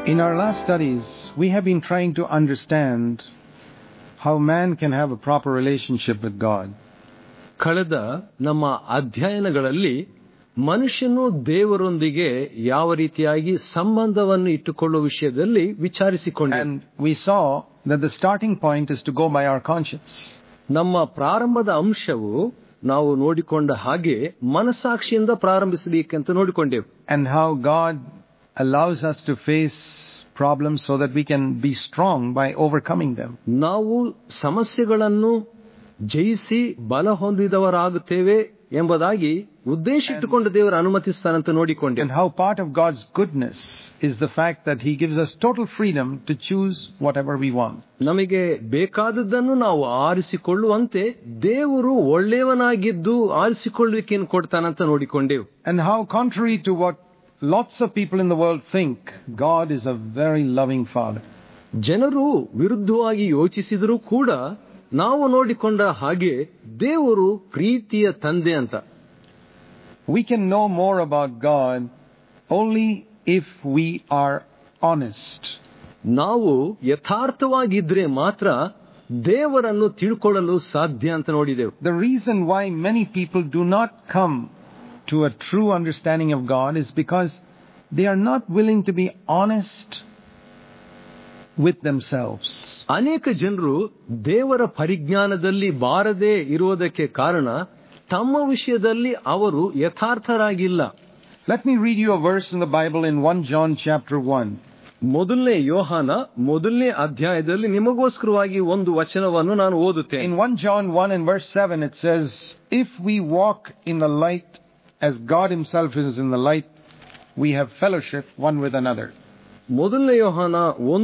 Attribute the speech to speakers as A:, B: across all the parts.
A: In our last studies, we have been trying to understand how man can have a proper relationship with God.
B: ಕಳೆದ ನಮ್ಮ ಅಧ್ಯಯನಗಳಲ್ಲಿ ಮನುಷ್ಯನು ದೇವರೊಂದಿಗೆ ಯಾವ ರೀತಿಯಾಗಿ ಸಂಬಂಧವನ್ನು ಇಟ್ಟುಕೊಳ್ಳುವ ವಿಷಯದಲ್ಲಿ ವಿಚಾರಿಸಿಕೊಂಡೆ.
A: And we saw that the starting point is to go by our conscience.
B: ನಮ್ಮ ಪ್ರಾರಂಭದ ಅಂಶವು ನಾವು ನೋಡಿಕೊಂಡ ಹಾಗೆ ಮನಸಾಕ್ಷಿಯಿಂದ ಪ್ರಾರಂಭಿಸಬೇಕಂತ ನೋಡಿಕೊಂಡೆವು.
A: And how God allows us to face problems so that we can be strong by overcoming them.
B: ನಾವು ಸಮಸ್ಯೆಗಳನ್ನು ಜಯಿಸಿ ಬಲ ಹೊಂದಿದವರಾಗುತ್ತೇವೆ ಎಂಬುದಾಗಿ ಉದ್ದೇಶ ಇಟ್ಟುಕೊಂಡು ದೇವರು ಅನುಮತಿಸ್ತಾನಂತ ನೋಡಿಕೊಂಡೆ.
A: And how part of God's goodness is the fact that He gives us total freedom to choose whatever we want.
B: ನಮಗೆ ಬೇಕಾದದ್ದನ್ನು ನಾವು ಆರಿಸಿಕೊಳ್ಳುವಂತೆ ದೇವರು ಒಳ್ಳೆಯವನಾಗಿದ್ದು ಆರಿಸಿಕೊಳ್ಳುವಿಕೆಯನ್ನು ಕೊಡ್ತಾನಂತ ನೋಡಿಕೊಂಡೆವು.
A: And how contrary to what lots of people in the world think, God is a very loving Father.
B: ಜನರು ವಿರುದ್ಧವಾಗಿ ಯೋಚಿಸಿದರೂ ಕೂಡ ನಾವು ನೋಡಿಕೊಂಡ ಹಾಗೆ ದೇವರು ಪ್ರೀತಿಯ ತಂದೆ ಅಂತ.
A: We can know more about God only if we are honest.
B: ನಾವು ಯಥಾರ್ಥವಾಗಿದ್ರೆ ಮಾತ್ರ ದೇವರನ್ನು ತಿಳ್ಕೊಳ್ಳಲು ಸಾಧ್ಯ ಅಂತ ನೋಡಿದೆವು.
A: The reason why many people do not come to a true understanding of God is because they are not willing to be honest with themselves.
B: ಅನೇಕ ಜನರು ದೇವರ ಪರಿಜ್ಞಾನದಲ್ಲಿ ಬಾರದೆ ಇರುವುದಕ್ಕೆ ಕಾರಣ ತಮ್ಮ ವಿಷಯದಲ್ಲಿ ಅವರು ಯಥಾರ್ಥರಾಗಿಲ್ಲ.
A: Let me read you a verse in the Bible in 1 John chapter 1.
B: ಮೊದಲನೇ ಯೋಹಾನ ಮೊದಲನೇ ಅಧ್ಯಾಯದಲ್ಲಿ ನಿಮಗೋಸ್ಕರವಾಗಿ ಒಂದು ವಚನವನ್ನು ನಾನು ಓದುತ್ತೇನೆ.
A: In 1 John 1 and verse 7 it says, if we walk in the light as God himself is in the light, we have fellowship one with another.
B: ಮೊದಲನೇ ಯೋಹಾನ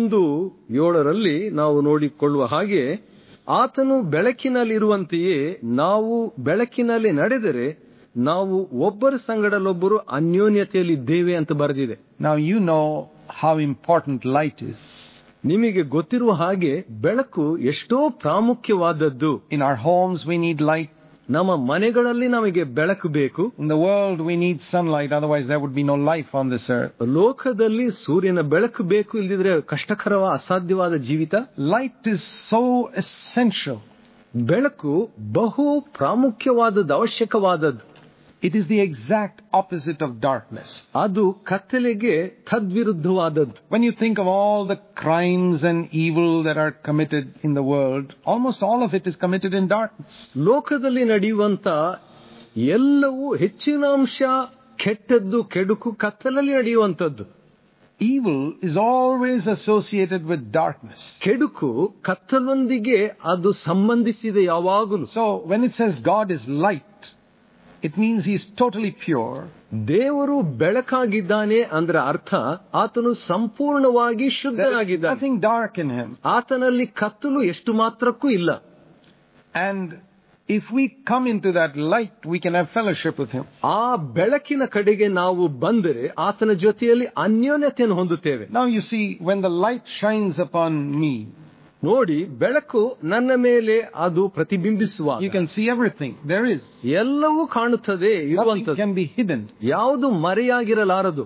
B: 1:7 ನಾವು ನೋಡಿಕೊಳ್ಳುವ ಹಾಗೆ ಆತನು ಬೆಳಕಿನಲ್ಲಿರುವಂತೆಯೇ ನಾವು ಬೆಳಕಿನಲ್ಲಿ ನಡೆದರೆ ನಾವು ಒಬ್ಬರ ಸಂಗಡಲೊಬ್ಬರು ಅನ್ಯೋನ್ಯತೆಯಲ್ಲಿದ್ದೇವೆ ಅಂತ ಬರೆದಿದೆ.
A: Now you know how important light is.
B: ನಿಮಗೆ ಗೊತ್ತಿರುವ ಹಾಗೆ ಬೆಳಕು ಎಷ್ಟೋ ಪ್ರಾಮುಖ್ಯವಾದದ್ದು.
A: In our homes we need light.
B: ನಮ್ಮ ಮನೆಗಳಲ್ಲಿ ನಮಗೆ ಬೆಳಕು ಬೇಕು.
A: In the world we need sunlight, otherwise there would be no life on this earth.
B: ಲೋಕದಲ್ಲಿ ಸೂರ್ಯನ ಬೆಳಕು ಬೇಕು, ಇಲ್ಲದಿದ್ರೆ ಕಷ್ಟಕರವಾದ ಅಸಾಧ್ಯವಾದ ಜೀವಿತ.
A: Light is so essential.
B: ಬೆಳಕು ಬಹು ಪ್ರಾಮುಖ್ಯವಾದದ್ದು, ಅವಶ್ಯಕವಾದದ್ದು.
A: It is the exact opposite of darkness.
B: ಅದು ಕತ್ತಲೆಗೆ ತದ್ವಿರುದ್ಧವಾದದ್ದು.
A: When you think of all the crimes and evil that are committed in the world, almost all of it is committed in darkness.
B: ಲೋಕದಲ್ಲಿ ನಡೆಯುವಂತ ಎಲ್ಲವೂ ಹೆಚ್ಚಿನ ಅಂಶ ಕೆಟ್ಟದ್ದು, ಕೆಡುಕು ಕತ್ತಲಲ್ಲಿ ನಡೆಯುವಂತದ್ದು.
A: Evil is always associated with darkness.
B: ಕೆಡುಕು ಕತ್ತಲೊಂದಿಗೆ ಅದು ಸಂಬಂಧಿಸಿದೆ ಯಾವಾಗಲೂ.
A: So when it says God is light, it means he is totally pure.
B: ದೇವರು ಬೆಳಕಾಗಿದ್ದಾನೆ ಅಂದ್ರೆ ಅರ್ಥ ಆತನು ಸಂಪೂರ್ಣವಾಗಿ ಶುದ್ಧನಾಗಿದ್ದಾನೆ.
A: Nothing dark in him.
B: ಆತನಲ್ಲಿ ಕತ್ತಲು ಎಷ್ಟು ಮಾತ್ರಕ್ಕೂ ಇಲ್ಲ.
A: And if we come into that light, we can have fellowship with him.
B: ಆ ಬೆಳಕಿನ ಕಡೆಗೆ ನಾವು ಬಂದರೆ ಆತನ ಜೊತೆಯಲ್ಲಿ ಅನ್ಯೋನ್ಯತೆಯನ್ನು ಹೊಂದುತ್ತೇವೆ.
A: Now you see, when the light shines upon me,
B: ನೋಡಿ, ಬೆಳಕು ನನ್ನ ಮೇಲೆ ಅದು ಪ್ರತಿಬಿಂಬಿಸುವಾಗ
A: you can see everything there is.
B: ಎಲ್ಲವೂ ಕಾಣುತ್ತದೆ, ಇರುವಂತದ್ದು.
A: Nothing can be hidden.
B: ಯಾವುದು ಮರೆಯಾಗಿರಲಾರದು.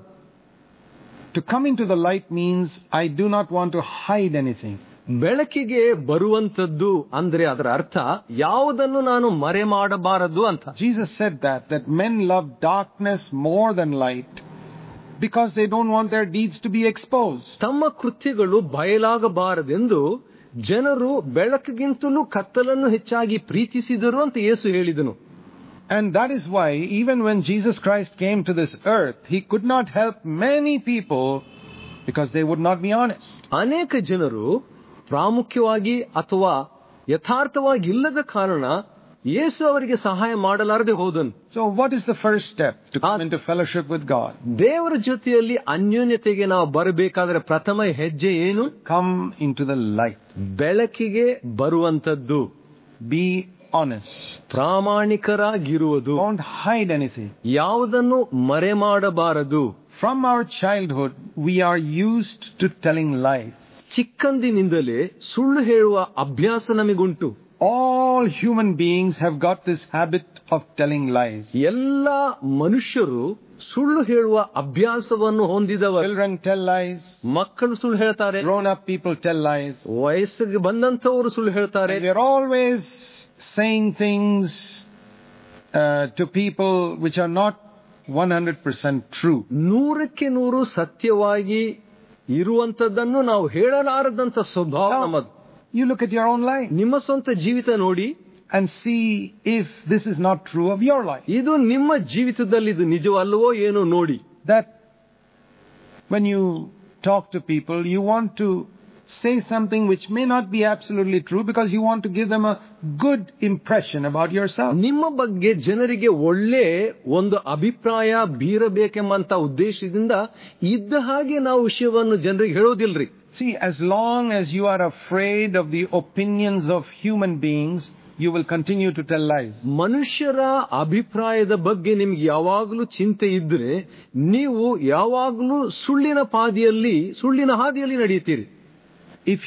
A: To come into the light means I do not want to hide anything.
B: ಬೆಳಕಿಗೆ ಬರುವಂತದ್ದು ಅಂದ್ರೆ ಅದರ ಅರ್ಥ ಯಾವುದನ್ನು ನಾನು ಮರೆ ಮಾಡಬಾರದು ಅಂತ.
A: Jesus said that men love darkness more than light because they don't want their deeds to be exposed.
B: ತಮ್ಮ ಕೃತ್ಯಗಳು ಬಯಲಾಗಬಾರದೆಂದು ಜನರು ಬೆಳಕಿಗಿಂತಲೂ ಕತ್ತಲನ್ನು ಹೆಚ್ಚಾಗಿ ಪ್ರೀತಿಸಿದರು ಅಂತ ಯೇಸು ಹೇಳಿದನು.
A: And that is why even when Jesus Christ came to this earth, he could not help many people because they would not be honest.
B: ಅನೇಕ ಜನರು ಪ್ರಾಮುಖ್ಯವಾಗಿ ಅಥವಾ ಯಥಾರ್ಥವಾಗಿ ಇಲ್ಲದ ಕಾರಣ ಯೇಸು ಅವರಿಗೆ ಸಹಾಯ ಮಾಡಲಾರದೆ ಹೋದನು.
A: So what is the first step to come into fellowship with God?
B: ದೇವರ ಜೊತೆಯಲ್ಲಿ ಅನ್ಯೋನ್ಯತೆಗೆ ನಾವು ಬರಬೇಕಾದ್ರೆ ಪ್ರಥಮ ಹೆಜ್ಜೆ ಏನು?
A: Come into the light.
B: ಬೆಳಕಿಗೆ ಬರುವಂತದ್ದು.
A: Be honest.
B: ಪ್ರಾಮಾಣಿಕರಾಗಿರುವುದು.
A: Don't hide anything.
B: ಯಾವುದನ್ನು ಮರೆ ಮಾಡಬಾರದು.
A: From our childhood we are used to telling lies.
B: ಚಿಕ್ಕಂದಿನಿಂದಲೇ ಸುಳ್ಳು ಹೇಳುವ ಅಭ್ಯಾಸ ನಮಗುಂಟು.
A: all human beings have got this habit of telling lies.
B: ಎಲ್ಲ ಮನುಷ್ಯರು ಸುಳ್ಳು ಹೇಳುವ ಅಭ್ಯಾಸವನ್ನು ಹೊಂದಿದವರು.
A: Children tell lies.
B: ಮಕ್ಕಳು ಸುಳ್ಳು ಹೇಳ್ತಾರೆ.
A: Grown-up people tell lies.
B: ವಯಸ್ಸಿಗೆ ಬಂದಂತವರು ಸುಳ್ಳು ಹೇಳ್ತಾರೆ.
A: We are always saying things to people which are not 100% true.
B: 100% ಸತ್ಯವಾಗಿ ಇರುವಂತದ್ದನ್ನು ನಾವು ಹೇಳಲಾರದಂತ ಸ್ವಭಾವ ನಮ್ಮದು.
A: You look at your own life.
B: ನಿಮ್ಮ ಸ್ವಂತ ಜೀವಿತ ನೋಡಿ
A: and see if this is not true of your life.
B: ಇದು ನಿಮ್ಮ ಜೀವಿತದಲ್ಲಿ ಇದು ನಿಜವಲ್ಲವೋ ಏನೋ ನೋಡಿ.
A: That when you talk to people, you want to say something which may not be absolutely true because you want to give them a good impression about yourself.
B: ನಿಮ್ಮ ಬಗ್ಗೆ ಜನರಿಗೆ ಒಳ್ಳೆ ಒಂದು ಅಭಿಪ್ರಾಯ ಬೀರಬೇಕೆಂಬಂತ ಉದ್ದೇಶದಿಂದ ಇದ್ದ ಹಾಗೆ ನಾವು ವಿಷಯವನ್ನು ಜನರಿಗೆ ಹೇಳೋದಿಲ್ರಿ.
A: See, as long as you are afraid of the opinions of human beings, you will continue to tell lies.
B: ಮನುಷ್ಯರ ಅಭಿಪ್ರಾಯದ ಬಗ್ಗೆ ನಿಮಗೆ ಯಾವಾಗಲೂ ಚಿಂತೆ ಇದ್ರೆ ನೀವು ಯಾವಾಗಲೂ ಸುಳ್ಳಿನ ಹಾದಿಯಲ್ಲಿ ನಡೆಯುತ್ತೀರಿ.
A: If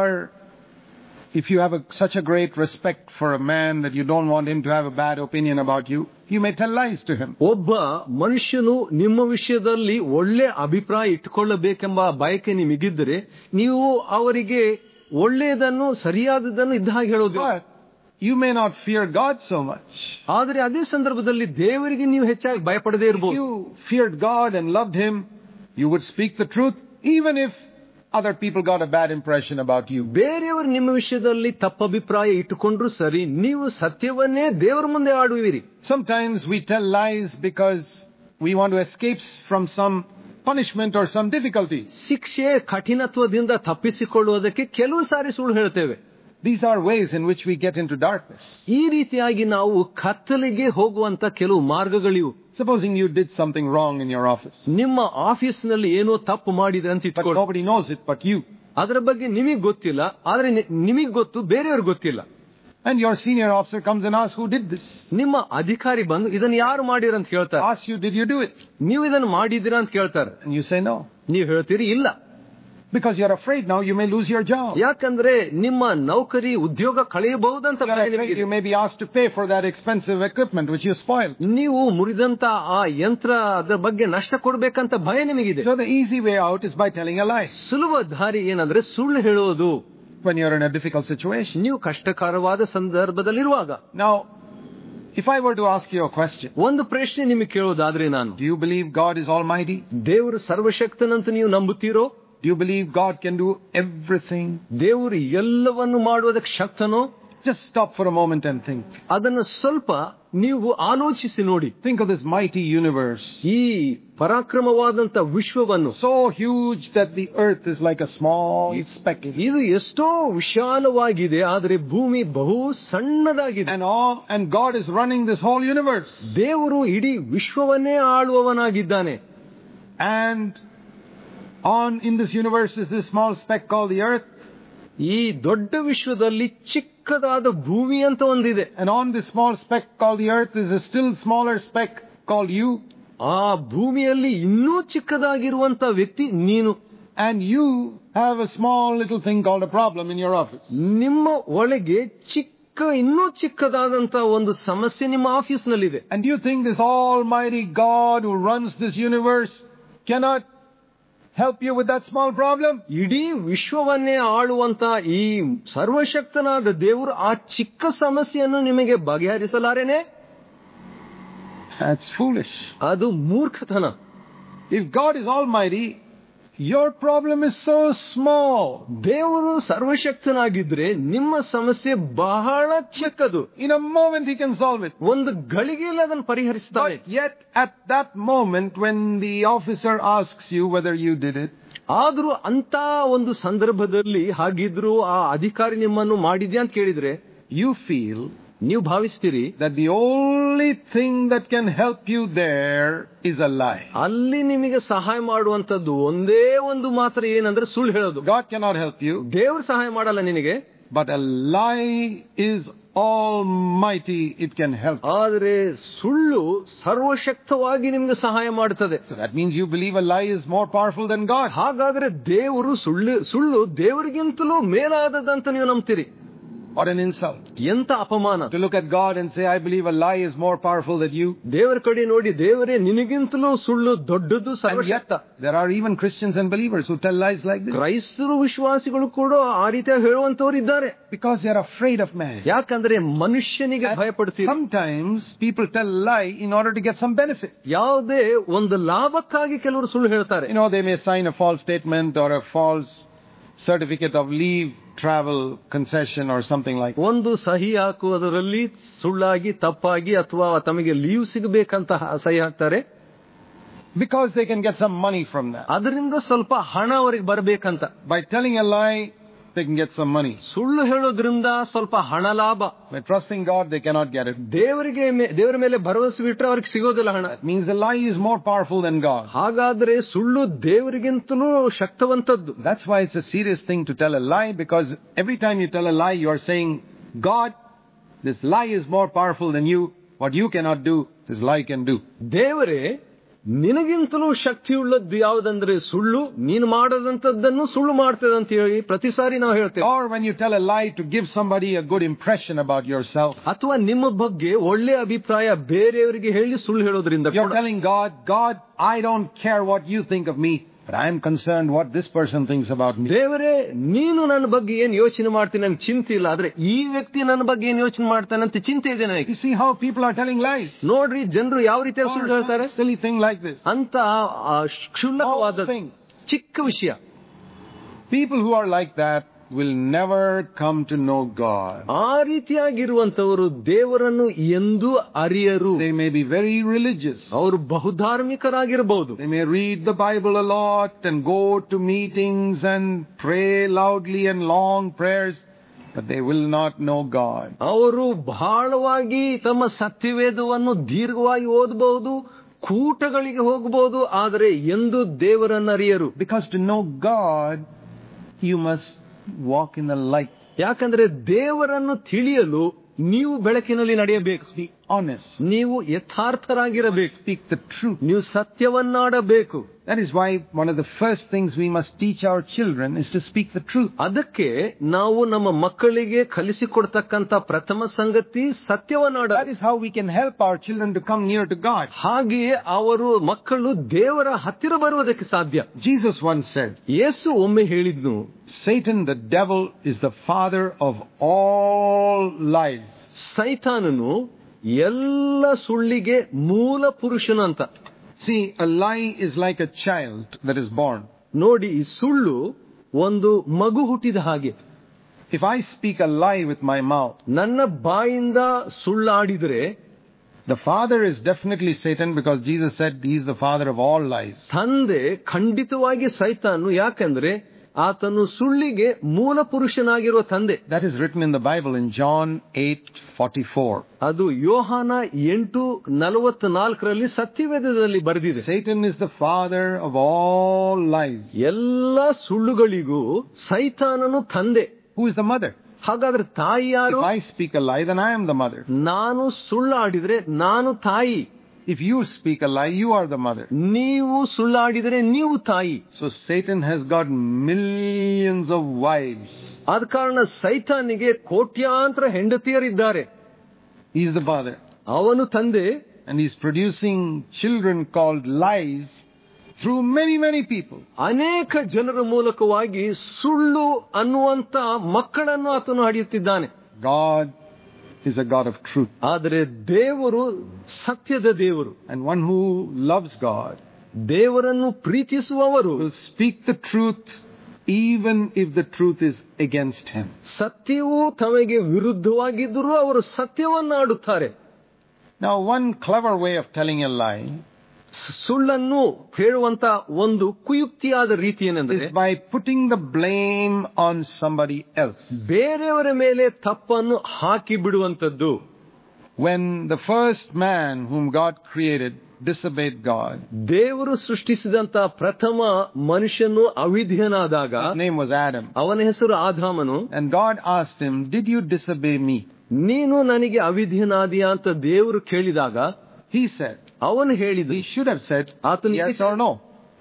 A: you have such a great respect for a man that you don't want him to have a bad opinion about you, you may tell lies to him.
B: ಒಬ್ಬ ಮನುಷ್ಯನು ನಿಮ್ಮ ವಿಷಯದಲ್ಲಿ ಒಳ್ಳೆ ಅಭಿಪ್ರಾಯ ಇಟ್ಟುಕೊಳ್ಳಬೇಕೆಂಬ ಬಯಕೆ ನಿಮಗಿದ್ದರೆ ನೀವು ಅವರಿಗೆ ಒಳ್ಳೆಯದನ್ನು ಸರಿಯಾದದನ್ನು ಇದ್ದ ಹಾಗೆ ಹೇಳೋದಿಲ್ಲ.
A: You may not fear God so much.
B: ಆದರೆ ಅದೇ ಸಂದರ್ಭದಲ್ಲಿ ದೇವರಿಗೆ ನೀವು ಹೆಚ್ಚಾಗಿ ಭಯಪಡದೇ ಇರಬಹುದು.
A: If you feared God and loved him, you would speak the truth even if other people got a bad impression about you.
B: ಬೇರೆಯವರು ನಿಮ್ಮ ವಿಷಯದಲ್ಲಿ ತಪ್ಪಭಿಪ್ರಾಯ ಇಟ್ಟುಕೊಂಡ್ರು ಸರಿ, ನೀವು ಸತ್ಯವನ್ನೇ ದೇವರ ಮುಂದೆ ಆಡುವಿರಿ.
A: Sometimes we tell lies because we want to escape from some punishment or some difficulty.
B: ಶಿಕ್ಷೆ ಕಠಿಣತ್ವದಿಂದ ತಪ್ಪಿಸಿಕೊಳ್ಳುವುದಕ್ಕೆ ಕೆಲವು ಸಾರಿ ಸುಳ್ಳು ಹೇಳ್ತೇವೆ.
A: These are ways in which we get into darkness.
B: ಈ ರೀತಿಯಾಗಿ ನಾವು ಕತ್ತಲಿಗೆ ಹೋಗುವಂತ ಕೆಲವು ಮಾರ್ಗಗಳಿವು.
A: Supposing you did something wrong in your office.
B: ನಿಮ್ಮ ಆಫೀಸ್ನಲ್ಲಿ ಏನೋ ತಪ್ಪು ಮಾಡಿದ್ರೆ ಅಂತ ಇಟ್ಕೊಳ್ಳಿ.
A: But nobody knows it but you.
B: ಅದರ ಬಗ್ಗೆ ನಿಮಗೆ ಗೊತ್ತಿಲ್ಲ, ಆದ್ರೆ ನಿಮಗೆ ಗೊತ್ತು, ಬೇರೆಯವ್ರಿಗೆ ಗೊತ್ತಿಲ್ಲ.
A: And your senior officer comes and asks, who did this?
B: ನಿಮ್ಮ ಅಧಿಕಾರಿ ಬಂದು ಇದನ್ನು ಯಾರು ಮಾಡಿರ ಅಂತ ಹೇಳ್ತಾರೆ.
A: Ask you, did you do it?
B: ನೀವು ಇದನ್ನು ಮಾಡಿದ್ದೀರಾ ಅಂತ ಕೇಳ್ತಾರೆ.
A: And you say no.
B: ನೀವು ಹೇಳ್ತೀರಿ ಇಲ್ಲ.
A: Because you're afraid now you may lose your job.
B: ಯಾಕಂದ್ರೆ ನಿಮ್ಮ ನೌಕರಿ ಉದ್ಯೋಗ ಕಳೆಯಬಹುದಂತ
A: you may be asked to pay for that expensive equipment which you spoiled.
B: ನೀವು ಮುರಿದಂತ ಆ ಯಂತ್ರ ಅದರ ಬಗ್ಗೆ ನಷ್ಟ ಕೊಡಬೇಕಂತ ಭಯ ನಿಮಗಿದೆ.
A: So the easy way out is by telling a lie.
B: ಸುಲಭ ದಾರಿ ಏನಂದ್ರೆ ಸುಳ್ಳು ಹೇಳೋದು.
A: When you're in a difficult situation,
B: ನೀವು ಕಷ್ಟಕರವಾದ ಸಂದರ್ಭದಲ್ಲಿರುವಾಗ.
A: Now if I were to ask you a question,
B: ಒಂದು ಪ್ರಶ್ನೆ ನಿಮಗೆ ಕೇಳೋದಾದ್ರೆ ನಾನು,
A: do you believe God is almighty?
B: ದೇವರು ಸರ್ವಶಕ್ತನಂತ ನೀವು ನಂಬುತ್ತೀರೋ?
A: Do you believe God can do everything?
B: ದೇವರು ಎಲ್ಲವನ್ನು ಮಾಡುವುದಕ್ಕೆ ಶಕ್ತನೋ?
A: Just stop for a moment and think.
B: ಅದನ್ನು ಸ್ವಲ್ಪ ನೀವು ಆಲೋಚಿಸಿ ನೋಡಿ.
A: Think of this mighty universe.
B: ಈ ಪರಾಕ್ರಮವಾದಂತ ವಿಶ್ವವನ್ನು,
A: so huge that the earth is like a small speck.
B: ಇದು ಎಷ್ಟೋ ವಿಶಾಲವಾಗಿದೆ, ಆದರೆ ಭೂಮಿ ಬಹು ಸಣ್ಣದಾಗಿದೆ.
A: And God is running this whole universe.
B: ದೇವರು ಇಡೀ ವಿಶ್ವವನ್ನೇ ಆಳುವವನಾಗಿದ್ದಾನೆ.
A: And in this universe is this small speck called the earth.
B: ಈ ದೊಡ್ಡ ವಿಶ್ವದಲ್ಲಿ ಚಿಕ್ಕದಾದ ಭೂಮಿ ಅಂತ ಒಂದಿದೆ.
A: And on this small speck called the earth is a still smaller speck called you.
B: ಆ ಭೂಮಿಯಲ್ಲಿ ಇನ್ನೂ ಚಿಕ್ಕದಾಗಿರುವಂತ ವ್ಯಕ್ತಿ ನೀನು.
A: And you have a small little thing called a problem in your office.
B: ನಿಮ್ಮ ಒಳಗೆ ಇನ್ನೂ ಚಿಕ್ಕದಾದಂತ ಒಂದು ಸಮಸ್ಯೆ ನಿಮ್ಮ ಆಫೀಸ್ ನಲ್ಲಿದೆ.
A: And you think this almighty God who runs this universe cannot help you with that small problem?
B: ಇಡೀ ವಿಶ್ವವನ್ನೇ ಆಳುವಂತ ಈ ಸರ್ವಶಕ್ತನಾದ ದೇವರು ಆ ಚಿಕ್ಕ ಸಮಸ್ಯೆಯನ್ನು ನಿಮಗೆ ಬಗೆಹರಿಸಲಾರೇನೆ?
A: That's foolish.
B: ಅದು ಮೂರ್ಖತನ.
A: If God is almighty, your problem is so small.
B: ದೇವರು ಸರ್ವಶಕ್ತನಾಗಿದ್ರೆ ನಿಮ್ಮ ಸಮಸ್ಯೆ ಬಹಳ ಚಿಕ್ಕದು.
A: In a moment he can solve it.
B: ಒಂದು ಗಳಿಗೆಯಲ್ಲಿ ಅದನ್ನು ಪರಿಹರಿಸುತ್ತಾನೆ.
A: But yet at that moment when the officer asks you whether you did it,
B: ಆದ್ರೂ ಅಂತ ಒಂದು ಸಂದರ್ಭದಲ್ಲಿ ಹಾಗಿದ್ರು ಆ ಅಧಿಕಾರಿ ನಿಮ್ಮನ್ನು ಮಾಡಿದ್ಯಾ ಅಂತ ಕೇಳಿದ್ರೆ,
A: you feel,
B: ನೀವು ಭಾವಿಸ್ತೀರಿ
A: that the only thing that can help you there is a lie.
B: ಅಲ್ಲಿ ನಿಮಗೆ ಸಹಾಯ ಮಾಡುವಂತದ್ದು ಒಂದೇ ಒಂದು ಮಾತ್ರ ಏನಂದ್ರೆ ಸುಳ್ಳು ಹೇಳೋದು.
A: God cannot help you.
B: ದೇವರು ಸಹಾಯ ಮಾಡಲ್ಲ ನಿನಗೆ.
A: But a lie is almighty. It can help.
B: ಆದರೆ ಸುಳ್ಳು ಸರ್ವಶಕ್ತವಾಗಿ ನಿಮಗೆ ಸಹಾಯ ಮಾಡುತ್ತದೆ.
A: So that means you believe a lie is more powerful than God.
B: ಹಾಗಾದ್ರೆ ದೇವರು ಸುಳ್ಳು ದೇವರಿಗಿಂತಲೂ ಮೇಲಾದದಂತ ನೀವು ನಂಬ್ತೀರಿ.
A: What an insult.
B: ಎಂತ ಅಪಮಾನ.
A: To look at God and say, I believe a lie is more powerful than you.
B: ದೇವರ ಕಡೆ ನೋಡಿ, ದೇವರೇ ನಿನಗಿಂತಲೂ ಸುಳ್ಳು ದೊಡ್ಡದು ಸರ್ವಶಕ್ತ.
A: There are even Christians and believers who tell lies like this.
B: ಕ್ರೈಸ್ತರು ವಿಶ್ವಾಸಿಗಳು ಕೂಡ ಆ ರೀತಿಯಾಗಿ ಹೇಳುವಂತವರು ಇದ್ದಾರೆ.
A: Because they are afraid of man.
B: ಯಾಕಂದ್ರೆ ಮನುಷ್ಯನಿಗೆ ಭಯಪಡ್ತೀವಿ.
A: Sometimes people tell lie in order to get some benefit.
B: ಯಾವುದೇ ಒಂದು ಲಾಭಕ್ಕಾಗಿ ಕೆಲವರು ಸುಳ್ಳು ಹೇಳ್ತಾರೆ.
A: They may sign a false statement or a false certificate of leave, travel, concession or something like that.
B: ಒಂದು ಸಹಿ ಹಾಕುವುದರಲ್ಲಿ ಸುಳ್ಳಾಗಿ ತಪ್ಪಾಗಿ ಅಥವಾ ತಮಗೆ ಲೀವ್ ಸಿಗಬೇಕಂತ ಸಹಿ ಹಾಕ್ತಾರೆ.
A: Because they can get some money from that.
B: ಅದರಿಂದ ಸ್ವಲ್ಪ ಹಣ ಅವರಿಗೆ ಬರಬೇಕಂತ.
A: By telling a lie, they can get some money.
B: ಸುಳ್ಳು ಹೇಳೋದ್ರಿಂದ ಸ್ವಲ್ಪ ಹಣ ಲಾಭ.
A: By trusting God, they cannot get it.
B: ದೇವರ ಮೇಲೆ ಭರವಸೆ ಬಿಟ್ಟರೆ ಅವ್ರಿಗೆ ಸಿಗೋದಿಲ್ಲ ಹಣ.
A: It means the lie is more powerful than God.
B: ಹಾಗಾದ್ರೆ ಸುಳ್ಳು ದೇವರಿಗಿಂತಲೂ ಶಕ್ತವಂತದ್ದು.
A: That's why it's a serious thing to tell a lie, because every time you tell a lie, you are saying, God, this lie is more powerful than you. What you cannot do, this lie can do.
B: ದೇವರೇ ನಿನಗಿಂತಲೂ ಶಕ್ತಿಯುಳ್ಳದ್ದು ಯಾವುದಂದ್ರೆ ಸುಳ್ಳು, ನೀನು ಮಾಡದಂತದ್ದನ್ನು ಸುಳ್ಳು ಮಾಡ್ತದೆ ಅಂತ ಹೇಳಿ ಪ್ರತಿ ಸಾರಿ ನಾವು ಹೇಳ್ತೇವೆ.
A: Or when you tell a lie to give somebody a good impression about yourself.
B: ಅಥವಾ ನಿಮ್ಮ ಬಗ್ಗೆ ಒಳ್ಳೆ ಅಭಿಪ್ರಾಯ ಬೇರೆಯವರಿಗೆ ಹೇಳಿ ಸುಳ್ಳು ಹೇಳೋದ್ರಿಂದ
A: you're telling God, I don't care what you think of me, but I am concerned what this person thinks about me.
B: ದೇವರೇ, ನೀನು ನನ್ನ ಬಗ್ಗೆ ಏನು ಯೋಚನೆ ಮಾಡ್ತೀನಿ ನನಗೆ ಚಿಂತೆ ಇಲ್ಲ, ಆದ್ರೆ ಈ ವ್ಯಕ್ತಿ ನನ್ನ ಬಗ್ಗೆ ಏನು ಯೋಚನೆ ಮಾಡ್ತಾನೆ ಅಂತ ಚಿಂತೆ ಇದೆ ನನಗೆ.
A: You see how people are telling lies.
B: ನೋಡ್ರಿ, ಜನರು ಯಾವ ರೀತಿಯಾಗಿ ಸುಳ್ಳು ಹೇಳ್ತಾರೆ.
A: Silly thing like this.
B: ಅಂತ ಕ್ಷುಲ್ಲಕವಾದ ಚಿಕ್ಕ ವಿಷಯ.
A: People who are like that will never come to know God.
B: ಆ ರೀತಿಯಾಗಿರುವಂತವರು ದೇವರನ್ನು ಎಂದೂ ಅರಿಯರು.
A: They may be very religious.
B: ಅವರು ಬಹುಧಾರ್ಮಿಕರಾಗಿರಬಹುದು.
A: They may read the Bible a lot and go to meetings and pray loudly and long prayers, but they will not know God.
B: ಅವರು ಬಹಳವಾಗಿ ತಮ್ಮ ಸತ್ಯವೇದವನ್ನು ದೀರ್ಘವಾಗಿ ಓದಬಹುದು, ಕೂಟಗಳಿಗೆ ಹೋಗಬಹುದು, ಆದರೆ ಎಂದು ದೇವರನ್ನು ಅರಿಯರು.
A: Because to know God, you must walk in the light.
B: ಯಾಕಂದ್ರೆ ದೇವರನ್ನು ತಿಳಿಯಲು ನೀವು ಬೆಳಕಿನಲ್ಲಿ ನಡೆಯಬೇಕು.
A: Be honest.
B: ನೀವು ಯಥಾರ್ಥರಾಗಿರಬೇಕು.
A: Speak the truth.
B: ನೀವು ಸತ್ಯವನ್ನಾಡಬೇಕು.
A: That is why one of the first things we must teach our children is to speak the truth.
B: ಅದಕ್ಕೆ ನಾವು ನಮ್ಮ ಮಕ್ಕಳಿಗೆ ಕಲಿಸಿಕೊಡ್ತಕ್ಕಂತ ಪ್ರಥಮ ಸಂಗತಿ ಸತ್ಯವನ್ನಾಡ.
A: That is how we can help our children to come near to God.
B: ಹಾಗೆಯೇ ಅವರು ಮಕ್ಕಳು ದೇವರ ಹತ್ತಿರ ಬರುವುದಕ್ಕೆ ಸಾಧ್ಯ.
A: Jesus once said,
B: ಯೇಸು ಒಮ್ಮೆ ಹೇಳಿದ್ನು,
A: Satan, the devil, is the father of all lies.
B: ಸೈತಾನನು ಎಲ್ಲ ಸುಳ್ಳಿಗೆ ಮೂಲ ಪುರುಷನು ಅಂತ.
A: See, a lie is like a child that is born.
B: ನೋಡಿ, ಈ ಸುಳ್ಳು ಒಂದು ಮಗು ಹುಟ್ಟಿದ ಹಾಗೆ.
A: If I speak a lie with my mouth,
B: ನನ್ನ ಬಾಯಿಂದ ಸುಳ್ಳಾಡಿದರೆ,
A: the father is definitely Satan, because Jesus said he is the father of all lies.
B: ತಂದೆ ಖಂಡಿತವಾಗಿ ಸೈತಾನು, ಯಾಕಂದ್ರೆ ಆತನು ಸುಳ್ಳಿಗೆ ಮೂಲ ಪುರುಷನಾಗಿರುವ ತಂದೆ.
A: That is written in the Bible in John 8:44.
B: ಅದು ಯೋಹಾನ 8:44 ಸತ್ಯವೇದದಲ್ಲಿ ಬರೆದಿದೆ.
A: Satan is the father of all lies.
B: ಎಲ್ಲ ಸುಳ್ಳುಗಳಿಗೂ ಸೈತಾನನು ತಂದೆ.
A: Who is the mother?
B: ಹಾಗಾದ್ರೆ ತಾಯಿ ಯಾರು?
A: If I speak a lie, then I am the mother.
B: ನಾನು ಸುಳ್ಳಾಡಿದ್ರೆ ನಾನು ತಾಯಿ.
A: If you speak a lie, you are the mother.
B: ನೀವು ಸುಳ್ಳಾಡಿದರೆ ನೀವು ತಾಯಿ.
A: So Satan has got millions of wives.
B: ಆದ ಕಾರಣ ಸೈತಾನಿಗೆ ಕೋಟ್ಯಾಂತರ ಹೆಂಡತಿಯರಿದ್ದಾರೆ.
A: He is the father.
B: ಅವನು ತಂದೆ.
A: And he is producing children called lies through many people.
B: ಅನೇಕ ಜನರ ಮೂಲಕವಾಗಿ ಸುಳ್ಳು ಅನ್ನುವಂತ ಮಕ್ಕಳನ್ನು ಆತನು ಹಡೆಯುತ್ತಿದ್ದಾನೆ.
A: God is a God of truth.
B: ಆದರೆ ದೇವರು ಸತ್ಯದ ದೇವರು.
A: And one who loves God,
B: ದೇವರನ್ನು ಪ್ರೀತಿಸುವವರು,
A: will speak the truth even if the truth is against him.
B: ಸತ್ಯವು ತಮಗೆ ವಿರುದ್ಧವಾಗಿದ್ದರೂ ಅವರು ಸತ್ಯವನ್ನಾಡುತ್ತಾರೆ.
A: Now, one clever way of telling a lie,
B: ಸುಳ್ಳನ್ನು ಹೇಳುವಂತ ಒಂದು ಕುಯುಕ್ತಿಯಾದ ರೀತಿ ಏನೆಂದರೆ,
A: is by putting the blame on somebody else.
B: ಬೇರೆಯವರ ಮೇಲೆ ತಪ್ಪನ್ನು ಹಾಕಿ ಬಿಡುವಂತದ್ದು.
A: When the first man whom God created disobeyed God,
B: ದೇವರು ಸೃಷ್ಟಿಸಿದಂತ ಪ್ರಥಮ ಮನುಷ್ಯನು ಅವಿಧೇಯನಾದಾಗ,
A: his name was Adam,
B: ಅವನ ಹೆಸರು ಆದಾಮನು.
A: and God asked him, did you disobey me?
B: ನೀನು ನನಗೆ ಅವಿಧೇಯನಾದಿಯಾ ಅಂತ ದೇವರು ಕೇಳಿದಾಗ,
A: he said,
B: ಅವನು ಹೇಳಿದ,
A: he should have said
B: ಆತನು
A: yes or no.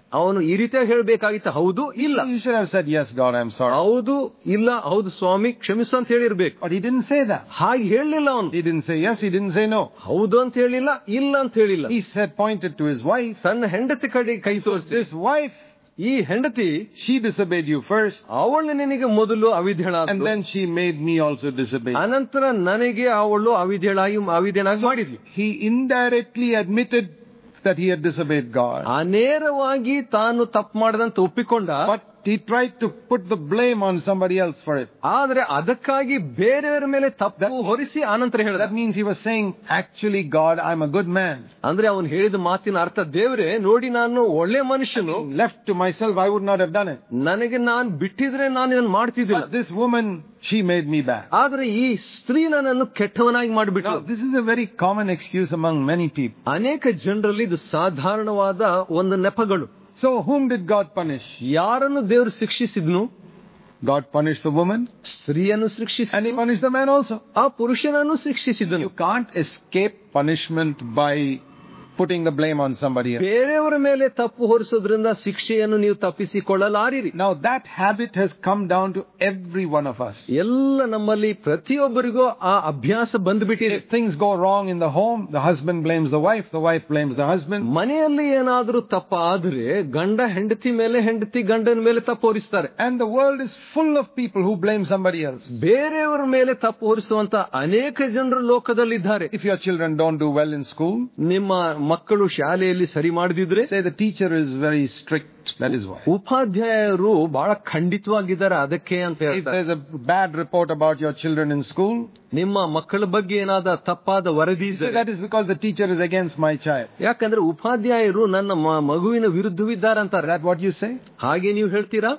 B: ಅವನು ಈ ರೀತಿಯಾಗಿ ಹೇಳ್ಬೇಕಾಗಿತ್ತು, ಹೌದು ಇಲ್ಲ.
A: You should have said, yes, God, I'm sorry.
B: ಹೌದು ಇಲ್ಲ, ಹೌದು ಸ್ವಾಮಿ ಕ್ಷಮಿಸು ಅಂತ ಹೇಳಿರ್ಬೇಕು.
A: But he didn't say that.
B: ಹಾಗೆ ಹೇಳಲಿಲ್ಲ ಅವನು.
A: He didn't say yes, he didn't say no.
B: ಹೌದು ಅಂತ ಹೇಳಿಲ್ಲ, ಇಲ್ಲ ಅಂತ ಹೇಳಿಲ್ಲ.
A: He said, pointed to his wife.
B: ತನ್ನ ಹೆಂಡತಿ ಕಡೆ ಕೈ ತೋರಿಸಿ,
A: This wife,
B: ಈ ಹೆಂಡತಿ
A: she disobeyed you first.
B: ಅವಳು ನಿನಗೆ ಮೊದಲು ಅವಿಧೇಯಳಾದಳು,
A: And then she made me also disobey.
B: ಅನಂತರ ನನಗೆ ಅವಳು ಅವಿಧೇಯನಾಗಿ ಮಾಡಿದ್ಲು.
A: He indirectly admitted that he had disobeyed God.
B: ನೇರವಾಗಿ ತಾನು ತಪ್ಪು ಮಾಡದಂತ ಒಪ್ಪಿಕೊಂಡ.
A: But he tried to put the blame on somebody else for it.
B: ಆದ್ರೆ ಅದಕ್ಕಾಗಿ ಬೇರೆಯವರ ಮೇಲೆ ತಪ್ಪು ಹೊರಿಸಿ ಆನಂತರ ಹೇಳಿದ.
A: That means he was saying, actually God, I'm a good man.
B: ಅಂದ್ರೆ ಅವನು ಹೇಳಿದ ಮಾತಿನ ಅರ್ಥ, ದೇವರೇ ನೋಡಿ ನಾನು ಒಳ್ಳೆ ಮನುಷ್ಯನು,
A: left to myself I would not have done it.
B: ನನಗೆ ನಾನು ಬಿಟ್ಟಿದ್ರೆ ನಾನು ಇದನ್ನು ಮಾಡ್ತಿದ್ದಿಲ್ಲ.
A: This woman, she made me bad.
B: ಆದ್ರೆ ಈ ಸ್ತ್ರೀ ನನ್ನನ್ನು ಕೆಟ್ಟವನಾಗಿ ಮಾಡಿಬಿಟ್ರು.
A: This is a very common excuse among many people.
B: ಅನೇಕ ಜನರಲ್ಲಿ ಇದು ಸಾಧಾರಣವಾದ ಒಂದು ನೆಪಗಳು.
A: So whom did God punish?
B: ಯಾರನ್ನು ದೇವರು ಶಿಕ್ಷಿಸಿದ್ನು?
A: God punished the woman,
B: ಸ್ತ್ರೀಯನ್ನು ಶಿಕ್ಷಿಸಿದ,
A: and he punished the man also.
B: ಆ ಪುರುಷನನ್ನು ಶಿಕ್ಷಿಸಿದನು.
A: You can't escape punishment by putting the blame on somebody else.
B: ಬೇರೆಯವರ ಮೇಲೆ ತಪ್ಪು ಹೊರಿಸೋದ್ರಿಂದ ಶಿಕ್ಷೆಯನ್ನು ನೀವು ತಪ್ಪಿಸಿಕೊಳ್ಳಲಾರಿರಿ.
A: Now that habit has come down to every one of us.
B: ಎಲ್ಲ ನಮ್ಮಲ್ಲಿ ಪ್ರತಿಯೊಬ್ಬರಿಗೂ ಆ ಅಭ್ಯಾಸ ಬಂದ್ಬಿಟ್ಟಿದೆ.
A: If things go wrong in the home, the husband blames the wife blames the husband.
B: ಮನೆಯಲ್ಲಿ ಏನಾದರೂ ತಪ್ಪಾದ್ರೆ ಗಂಡ ಹೆಂಡತಿ ಮೇಲೆ, ಹೆಂಡತಿ ಗಂಡನ ಮೇಲೆ ತಪ್ಪು ಹೊರಿಸ್ತಾರೆ.
A: And the world is full of people who blame somebody else.
B: ಬೇರೆಯವರ ಮೇಲೆ ತಪ್ಪು ಹೊರಿಸುವಂತ ಅನೇಕ ಜನರು ಲೋಕದಲ್ಲಿದ್ದಾರೆ.
A: If your children don't do well in school,
B: ನಿಮ್ಮ ಮಕ್ಕಳು ಶಾಲೆಯಲ್ಲಿ ಸರಿ ಮಾಡದಿದ್ರೆ,
A: say the teacher is very strict, that is why.
B: ಉಪಾಧ್ಯಾಯರು ಬಹಳ ಖಂಡಿತವಾಗಿದ್ದಾರೆ, ಅದಕ್ಕೆ ಅಂತ ಹೇಳ್ತಾರೆ.
A: If there's a bad report about your children in school,
B: ನಿಮ್ಮ ಮಕ್ಕಳ ಬಗ್ಗೆ ಏನಾದ ತಪ್ಪಾದ ವರದಿ ಇದ್ದರೆ,
A: that is because the teacher is against my child.
B: ಯಾಕಂದ್ರೆ ಉಪಾಧ್ಯಾಯರು ನನ್ನ ಮಗುವಿನ ವಿರುದ್ಧವಿದ್ದಾರೆ ಅಂತಾರೆ.
A: That what you say?
B: ಹಾಗೆ ನೀವು ಹೇಳ್ತೀರಾ?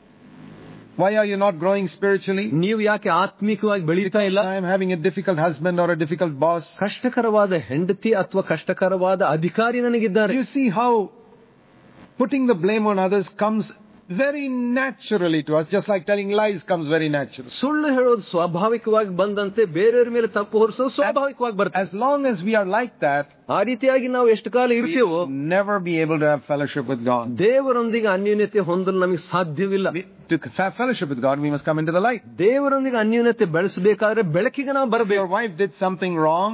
A: Why are you not growing spiritually?
B: ನೀವು ಯಾಕೆ ಆತ್ಮಿಕವಾಗಿ ಬೆಳೀತಾ ಇಲ್ಲ?
A: I am having a difficult husband or a difficult boss.
B: ಕಷ್ಟಕರವಾದ ಹೆಂಡತಿ ಅಥವಾ ಕಷ್ಟಕರವಾದ ಅಧಿಕಾರಿ ನನಗಿದ್ದಾರೆ.
A: You see how putting the blame on others comes very naturally to us, just like telling lies comes very naturally.
B: ಸುಳ್ಳು ಹೇಳೋದು ಸ್ವಾಭಾವಿಕವಾಗಿ ಬಂದಂತೆ ಬೇರೆಯವರ ಮೇಲೆ ತಪ್ಪು ಹೊರಿಸೋದು ಸ್ವಾಭಾವಿಕವಾಗಿ ಬರುತ್ತೆ.
A: As long as we are like that,
B: ಆ ರೀತಿಯಾಗಿ ನಾವು ಎಷ್ಟು ಕಾಲ ಇರ್ತೀವೋ,
A: never be able to have fellowship with God.
B: ದೇವರೊಂದಿಗೆ ಅನ್ಯೋನ್ಯತೆ ಹೊಂದಲು ನಮಗೆ ಸಾಧ್ಯವಿಲ್ಲ.
A: To have fellowship with God, we must come into the light.
B: ದೇವರೊಂದಿಗೆ ಅನ್ಯೋನ್ಯತೆ ಬೆಳೆಸಬೇಕಾದ್ರೆ ಬೆಳಕಿಗೆ ನಾವು ಬರಬೇಕು.
A: Your wife did something wrong,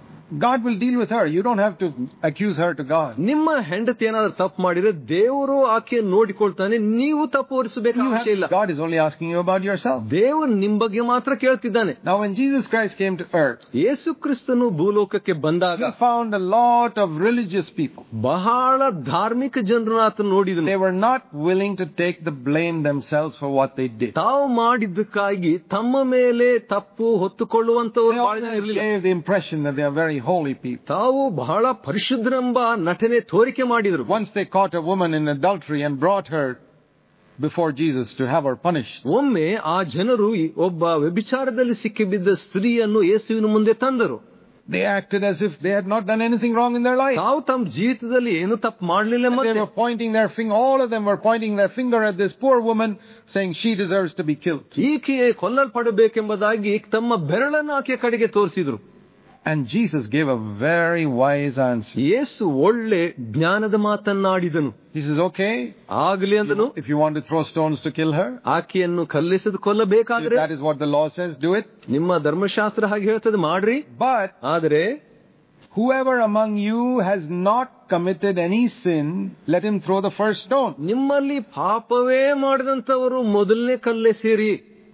A: God will deal with her. You don't have to accuse her to God.
B: ನಿಮ್ಮ ಹೆಂಡತಿ ಏನಾದರೂ ತಪ್ಪು ಮಾಡಿದ್ರೆ ದೇವರು ಆಕೆಯನ್ನು ನೋಡಿಕೊಳ್ತಾನೆ, ನೀವು ತಪ್ಪು ಹೊರಿಸಬೇಕು ಅವಶ್ಯ ಇಲ್ಲ.
A: God is only asking you about yourself.
B: ದೇವರು ನಿಮ್ಮ ಬಗ್ಗೆ ಮಾತ್ರ ಕೇಳ್ತಿದ್ದಾನೆ.
A: Now when Jesus Christ came to earth,
B: ಯೇಸು ಕ್ರಿಸ್ತನು ಭೂಲೋಕಕ್ಕೆ ಬಂದಾಗ
A: he found a lot of religious people.
B: ಬಹಳ ಧಾರ್ಮಿಕ ಜನರನ್ನು ಆತನು ನೋಡಿದನು.
A: They were not willing to take the blame themselves for what they did.
B: ತಾವು ಮಾಡಿದ್ದಕ್ಕಾಗಿ ತಮ್ಮ ಮೇಲೆ ತಪ್ಪು ಹೊತ್ತುಕೊಳ್ಳುವಂತವರು ಬಹಳ ಜನ ಇರಲಿಲ್ಲ.
A: They gave the impression that they are very holy people.
B: ತಾವು ಬಹಳ ಪರಿಶುದ್ಧರೆಂಬ ನಟನೆ ತೋರಿಕೆ ಮಾಡಿದರು.
A: Once they caught a woman in adultery and brought her before Jesus to have her punished.
B: ಒಮ್ಮೆ ಆ ಜನರು ಒಬ್ಬ ವ್ಯಭಿಚಾರದಲ್ಲಿ ಸಿಕ್ಕಿಬಿದ್ದ ಸ್ತ್ರೀಯನ್ನು ಯೇಸುವಿನ ಮುಂದೆ ತಂದರು.
A: They acted as if they had not done anything wrong in their life.
B: ತಾವು ತಮ್ಮ ಜೀವಿತದಲ್ಲಿ ಏನು ತಪ್ಪು ಮಾಡಲಿಲ್ಲ.
A: They were pointing their finger, all of them were pointing their finger at this poor woman, saying she deserves to be killed.
B: ಈಕೆ ಕೊಲ್ಲಲ್ಪಡಬೇಕೆಂಬುದಾಗಿ ತಮ್ಮ ಬೆರಳನ್ನು ಆಕೆಯ ಕಡೆಗೆ ತೋರಿಸಿದರು.
A: And Jesus gave a very wise answer.
B: ಯೇಸು ಒಳ್ಳೆ ಜ್ಞಾನದ ಮಾತನ್ನಾಡಿದನು.
A: He says, okay,
B: ಆಗಲಿ ಅಂದನು.
A: if you want to throw stones to kill her,
B: ಆಕೆಯನ್ನು ಕಲ್ಲಿಸದು ಕೊಲ್ಲಬೇಕಾದ್ರೆ,
A: that is what the law says, do it.
B: ನಿಮ್ಮ ಧರ್ಮಶಾಸ್ತ್ರ ಹಾಗೆ ಹೇಳ್ತದೆ, ಮಾಡ್ರಿ.
A: But
B: ಆದರೆ
A: whoever among you has not committed any sin, let him throw the first stone.
B: ನಿಮ್ಮಲ್ಲಿ ಪಾಪವೇ ಮಾಡದಂತವರು ಮೊದಲನೇ ಕಲ್ಲೆಸೆಯಿರಿ.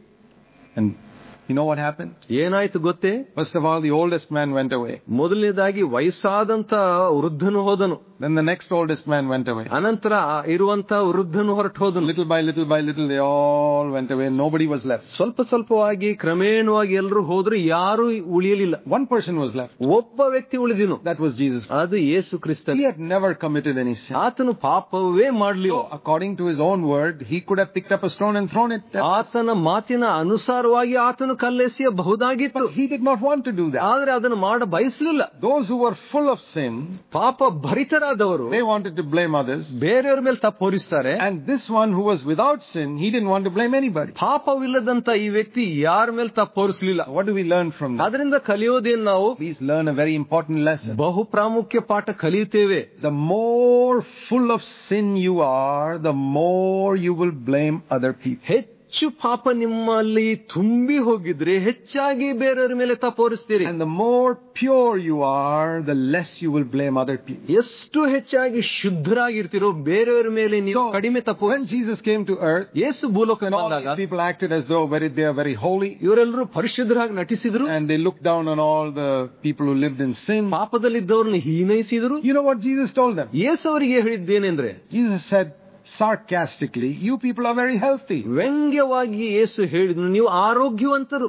A: And you know what happened?
B: ಏನಾಯ್ತು ಗೊತ್ತೇ?
A: First of all, the oldest man went away.
B: ಮೊದಲನೇದಾಗಿ ವಯಸ್ಸಾದಂತ ವೃದ್ಧನು ಹೋದನು.
A: Then the next oldest man went away.
B: ಅನಂತರ ಇರುವಂತ ವೃದ್ಧನು ಹೊರಟು ಹೋದನು.
A: Little by little, they all went away. Nobody was left.
B: ಸ್ವಲ್ಪವಾಗಿ ಕ್ರಮೇಣವಾಗಿ ಎಲ್ಲರೂ ಹೋದ್ರು, ಯಾರು ಉಳಿಯಲಿಲ್ಲ.
A: One person was left.
B: ಒಬ್ಬ ವ್ಯಕ್ತಿ ಉಳಿದಿನು.
A: That was Jesus.
B: ಅದು Yesu Krista.
A: He had never committed any sin.
B: ಆತನು ಪಾಪವೇ ಮಾಡಲಿಲ್ಲ.
A: So, according to his own word, he could have picked up a stone and thrown it.
B: ಆತನ ಮಾತಿನ ಅನುಸಾರವಾಗಿ ಆತನು ಕಲ್ಲೆಸೆಯಬಹುದಾಗಿತ್ತು.
A: He did not want to do that.
B: ಆದ್ರೆ ಅದನ್ನು ಮಾಡ ಬಯಸಲಿಲ್ಲ.
A: Those who were full of sin,
B: ಪಾಪ ಭರಿತರಾದ ಸರಿಯಾದವರು
A: they wanted to blame others.
B: ಬೇರೆಯವರ ಮೇಲೆ ತಪ್ಪು ಹೊರಿಸ್ತಾರೆ.
A: And this one who was without sin, he didn't want to blame anybody.
B: ಪಾಪವಿಲ್ಲದಂತ ಈ ವ್ಯಕ್ತಿ ಯಾರ ಮೇಲೆ ತಪ್ಪು ಹೊರಿಸಲಿಲ್ಲ.
A: What do we learn from that?
B: ಅದರಿಂದ ಕಲಿಯೋದೇನು ನಾವು?
A: Please learn a very important lesson.
B: ಬಹು ಪ್ರಾಮುಖ್ಯ ಪಾಠ ಕಲಿಯುತ್ತೇವೆ.
A: The more full of sin you are, the more you will blame other people.
B: ಹೆಚ್ಚು ಪಾಪ ನಿಮ್ಮಲ್ಲಿ ತುಂಬಿ ಹೋಗಿದ್ರೆ ಹೆಚ್ಚಾಗಿ ಬೇರೆಯವರ ಮೇಲೆ ತಪ್ಪು ಹೊರಿಸ್ತೀರಿ.
A: And the more pure you are, the less you will blame other people.
B: ಎಷ್ಟು ಹೆಚ್ಚಾಗಿ ಶುದ್ಧರಾಗಿರ್ತೀರೋ ಬೇರೆಯವರ ಮೇಲೆ ನೀವು ಕಡಿಮೆ ತಪ್ಪು.
A: When Jesus came to earth,
B: ಯೇಸು ಭೂಲೋಕಕ್ಕೆ
A: all
B: ಬಂದಾಗ
A: these people acted as though they are very holy.
B: ಇವರೆಲ್ಲರೂ ಪರಿಶುದ್ಧರಾಗಿ ನಟಿಸಿದ್ರು.
A: And they looked down on all the people who lived in sin.
B: ಪಾಪದಲ್ಲಿದ್ದವರನ್ನು ಹೀನೈಸಿದ್ರು.
A: You know what Jesus told them?
B: ಯೇಸು ಅವರಿಗೆ ಹೇಳಿದ್ದೇನೆಂದ್ರೆ,
A: Jesus said sarcastically, you people are very healthy.
B: ವ್ಯಂಗ್ಯವಾಗಿ ಯೇಸು ಹೇಳಿದ್ರು, ನೀವು ಆರೋಗ್ಯವಂತರು.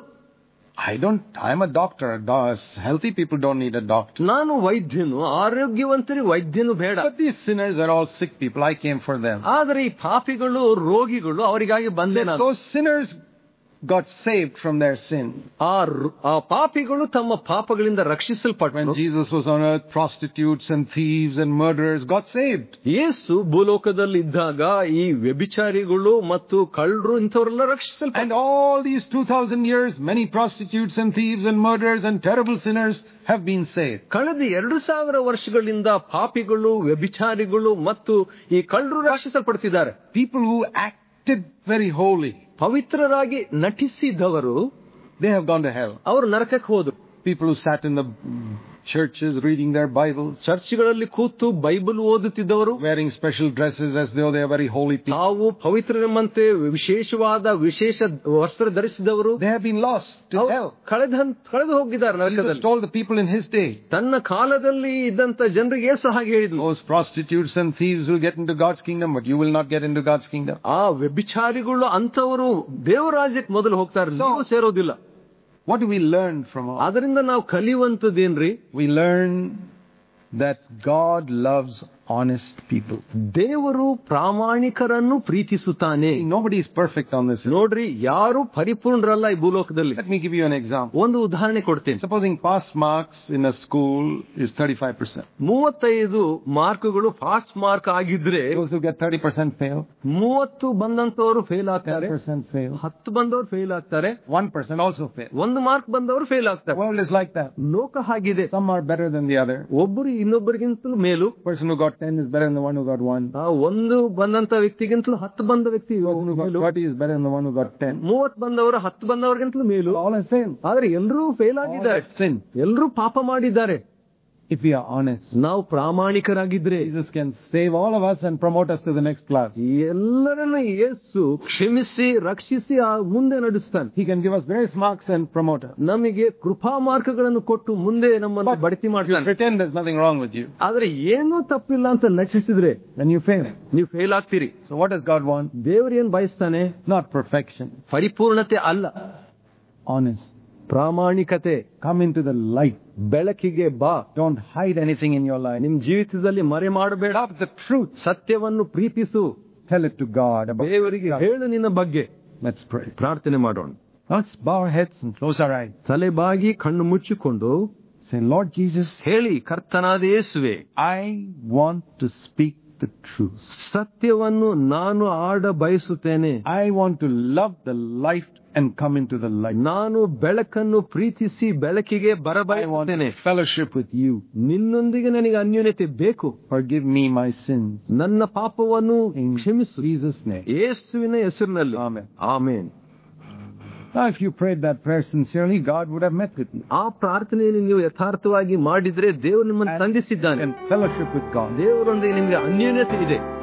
A: I'm a doctor. Healthy people don't need a doctor.
B: ನಾನು ವೈದ್ಯನು, ಆರೋಗ್ಯವಂತರಿಗೆ ವೈದ್ಯನು ಬೇಡ.
A: But these sinners are all sick people. I came for them.
B: ಆದರೆ ಈ ಪಾಪಿಗಳು, ರೋಗಿಗಳು, ಅವರಿಗಾಗಿ ಬಂದೆ ನಾನು.
A: Those sinners got saved from their sin.
B: ಆ ಪಾಪಿಗಳು ತಮ್ಮ ಪಾಪಗಳಿಂದ ರಕ್ಷಿಸಲ್ಪಟ್ಟರು.
A: When Jesus was on earth, prostitutes and thieves and murderers got saved.
B: ಯೇಸು ಭೂಲೋಕದಲ್ಲಿ ಇದ್ದಾಗ ಈ ವ್ಯಭಿಚಾರಿಗಳು ಮತ್ತು ಕಳ್ಳರು ಇಂಥವರೆಲ್ಲ ರಕ್ಷಿಸಲ್ಪಟ್ಟರು.
A: And all these 2000 years, many prostitutes and thieves and murderers and terrible sinners have been saved.
B: ಕಳೆದ 2000 ವರ್ಷಗಳಿಂದ ಪಾಪಿಗಳು, ವ್ಯಭಿಚಾರಿಗಳು ಮತ್ತು ಈ ಕಳ್ಳರು ರಕ್ಷಿಸಲ್ಪಡ್ತಿದ್ದಾರೆ.
A: People who acted very holy,
B: ಪವಿತ್ರರಾಗಿ ನಟಿಸಿದವರು,
A: they have gone to hell.
B: ಅವರು ನರಕಕ್ಕೆ ಹೋದರು.
A: People who sat in the churches reading their Bibles,
B: ಚರ್ಚ್ಗಳಲ್ಲಿ ಕೂತು ಬೈಬಲ್ ಓದುತ್ತಿದ್ದವರು,
A: wearing special dresses as though they are very holy people,
B: ತಾವು ಪವಿತ್ರರೆಂಬಂತೆ ವಿಶೇಷ ವಸ್ತ್ರ ಧರಿಸಿದವರು,
A: they have been lost to hell.
B: ಕಳೆದು ಹೋಗಿದ್ದಾರೆ ನರಕದಲ್ಲಿ.
A: Jesus told the people in his day,
B: ತನ್ನ ಕಾಲದಲ್ಲಿ ಇದ್ದಂತ ಜನರಿಗೆ ಯೇಸು ಹಾಗೆ ಹೇಳಿದ್ರು,
A: those prostitutes and thieves will get into God's kingdom, but you will not get into God's kingdom.
B: ಆ ವ್ಯಭಿಚಾರಿಗಳು ಅಂತವರು ದೇವರಾಜ್ಯಕ್ಕೆ ಮೊದಲು ಹೋಗ್ತಾರೆ, ನೀವು ಸೇರೋದಿಲ್ಲ.
A: What do we learn from all?
B: ಅದರಿಂದ ನಾವು ಕಲಿಯುವಂತದ್ದೇನ್ರಿ?
A: We learn that God loves honest people.
B: ದೇವರು ಪ್ರಾಮಾಣಿಕರನ್ನು ಪ್ರೀತಿಸುತ್ತಾನೆ.
A: Nobody is perfect on this.
B: ನೋಡ್ರಿ, ಯಾರು ಪರಿಪೂರ್ಣರಲ್ಲ ಈ ಭೂಲೋಕದಲ್ಲಿ.
A: Let me give you an example.
B: ಒಂದು ಉದಾಹರಣೆ ಕೊಡ್ತೇನೆ.
A: Supposing pass marks in a school is 35%.
B: 35 ಮಾರ್ಕ್ಗಳು ಪಾಸ್ ಮಾರ್ಕ್ ಆಗಿದ್ರೆ,
A: Those who get 30% fail.
B: 30 ಬಂದಂತವರು ಫೇಲ್ ಆಗ್ತಾರೆ,
A: 10% fail.
B: 10 ಬಂದವರು ಫೇಲ್ ಆಗ್ತಾರೆ,
A: 1% also fail.
B: 1 ಮಾರ್ಕ್ ಬಂದವರು ಫೇಲ್ ಆಗ್ತಾರೆ.
A: The world is like that.
B: ಲೋಕ ಹಾಗಿದೆ.
A: Some are better than the other.
B: ಒಬ್ಬರು ಇನ್ನೊಬ್ಬರಿಗಿಂತಲೂ ಮೇಲು.
A: Person who got 10 is better than the one who got 1.
B: ಒಂದು ಬಂದಂತ ವ್ಯಕ್ತಿಗಿಂತಲೂ 10 ಬಂದ ವ್ಯಕ್ತಿ
A: 30 is better than the one who got 10.
B: 30 ಬಂದವರು 10 ಬಂದವರಿಗಿಂತಲೂ ಮೇಲು.
A: All have failed.
B: ಆದ್ರೆ ಎಲ್ಲರೂ ಫೇಲ್ ಆಗಿದ್ದಾರೆ, ಎಲ್ಲರೂ ಪಾಪ ಮಾಡಿದ್ದಾರೆ.
A: If we are honest,
B: ನಾವು ಪ್ರಾಮಾಣಿಕರಾಗಿದ್ರೆ
A: Jesus can save all of us and promote us to the next class.
B: ಎಲ್ಲರನ್ನ ಯೇಸು ಕ್ಷಮಿಸಿ ರಕ್ಷಿಸಿ ಮುಂದೆ ನಡೆಸ್ತಾನೆ.
A: He can give us grace marks and promote us.
B: ನಮಗೆ ಕೃಪಾ ಮಾರ್ಕಗಳನ್ನು ಕೊಟ್ಟು ಮುಂದೆ ನಮ್ಮನ್ನು ಬಡ್ತಿ ಮಾಡ್ತಾನೆ.
A: Pretend there's nothing wrong with you.
B: ಆದ್ರೆ ಏನೂ ತಪ್ಪಿಲ್ಲ ಅಂತ ನಟಿಸಿದ್ರೆ
A: then you fail.
B: ನೀವು ಫೇಲ್ ಆಗ್ತೀರಿ.
A: So what does God want?
B: ದೇವರು ಏನ್ ಬಯಸ್ತಾನೆ?
A: Not perfection.
B: ಪರಿಪೂರ್ಣತೆ ಅಲ್ಲ,
A: honest.
B: ಪ್ರಾಮಾಣಿಕತೆ.
A: Come into the light.
B: ಬೆಳಕಿಗೆ ಬಾ.
A: Don't hide anything in your life.
B: ನಿಮ್ ಜೀವಿತದಲ್ಲಿ ಮರೆ ಮಾಡಬೇಡ.
A: Love the truth.
B: ಸತ್ಯವನ್ನು ಪ್ರೀತಿಸು.
A: Tell it to God.
B: ದೇವರಿಗೆ ಹೇಳು ನಿನ್ನ ಬಗ್ಗೆ.
A: Let's pray.
B: ಪ್ರಾರ್ಥನೆ ಮಾಡೋಣ.
A: Let's bow our heads and close our eyes.
B: ತಲೆ ಬಾಗಿ ಕಣ್ಣು ಮುಚ್ಚಿಕೊಂಡು
A: say, Lord Jesus,
B: ಹೇಳಿ, ಕರ್ತನಾದ ಯೇಸುವೆ,
A: I want to speak the truth.
B: ಸತ್ಯವನ್ನು ನಾನು ಆಡ ಬಯಸುತ್ತೇನೆ.
A: I want to love the light and come into the light.
B: ನಾನು ಬೆಳಕನ್ನು ಪ್ರೀತಿಸಿ ಬೆಳಕಿಗೆ ಬರಬಯಸುತ್ತೇನೆ.
A: Fellowship with you.
B: ನಿನ್ನೊಂದಿಗೆ ನನಗೆ ಅನ್ಯೋನ್ಯತೆ ಬೇಕು.
A: Forgive me my sins.
B: ನನ್ನ ಪಾಪವನ್ನು ಕ್ಷಮಿಸು.
A: Jesus name.
B: ಯೇಸುವಿನ ಹೆಸರಿನಲ್ಲಿ.
A: Amen.
B: Amen.
A: Now, if you prayed that prayer sincerely, God would have met with you.
B: ಆ ಪ್ರಾರ್ಥನೆಯನ್ನು ನೀವು ಯಥಾರ್ಥವಾಗಿ ಮಾಡಿದ್ರೆ ದೇವರು ನಿಮ್ಮನ್ನು ಸಂಧಿಸಿದ್ದಾನೆ.
A: And fellowship with God.
B: ದೇವರೊಂದಿಗೆ ನಿಮಗೆ ಅನ್ಯೋನ್ಯತೆ ಇದೆ.